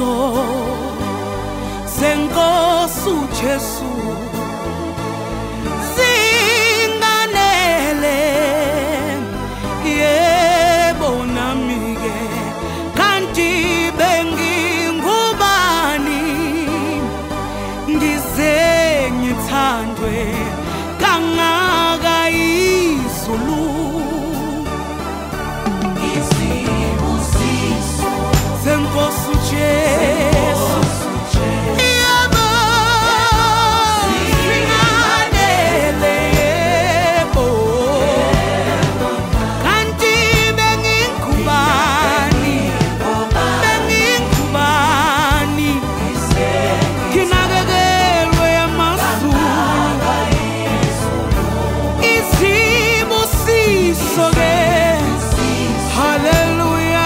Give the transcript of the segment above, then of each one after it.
isibusiso senkosi uJesu zinganele yebo nami-ke kanti bengingubani ngize ngithandwe kangaka izulu isibusiso senkosi uJesu yebo zinganele yebo kanti bengingubani nginakekelwe amazulu isibusiso-ke haleluya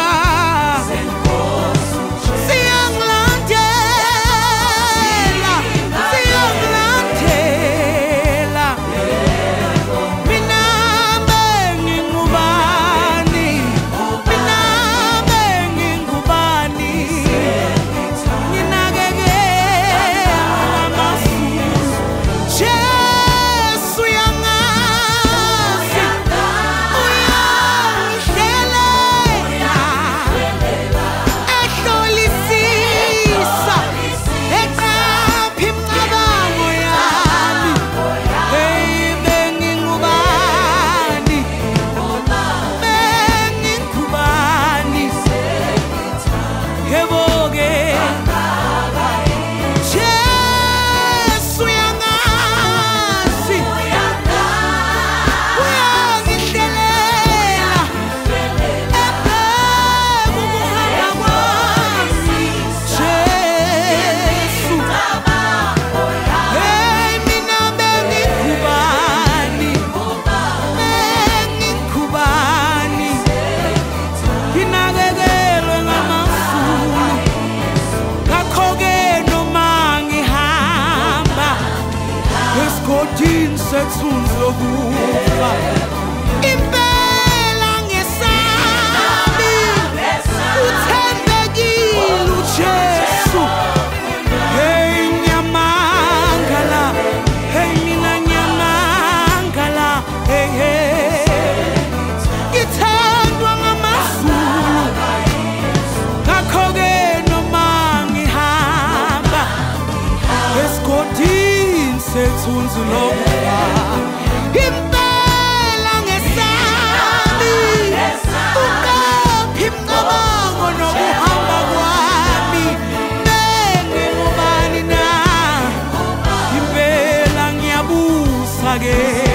siyangilandela mina bengingubani nginakekelwe amazulu Jesu uyangazi uyangihlelela ehlolisisa eqapha imicabango yami hey bengingubani yebo-ke Jesu uyangazi uyangihlelela ebheka ukuhamba kwami Jesu hey mina bengingubani nginakekelwe ngamazulu ngakho-ke noma ngihamba esigodini sethunzi lokufa impela ngesabi uthembekile uJesu hey ngiyamangala hey mina ngiyamangala hey ngithandwa ngamazulu ngakho-ke noma ngihamba esigodini sethunzi lokufa impela ngesabi uqapha imicabango nokuhamba kwami bengingubani na impela ngiyabusa-ke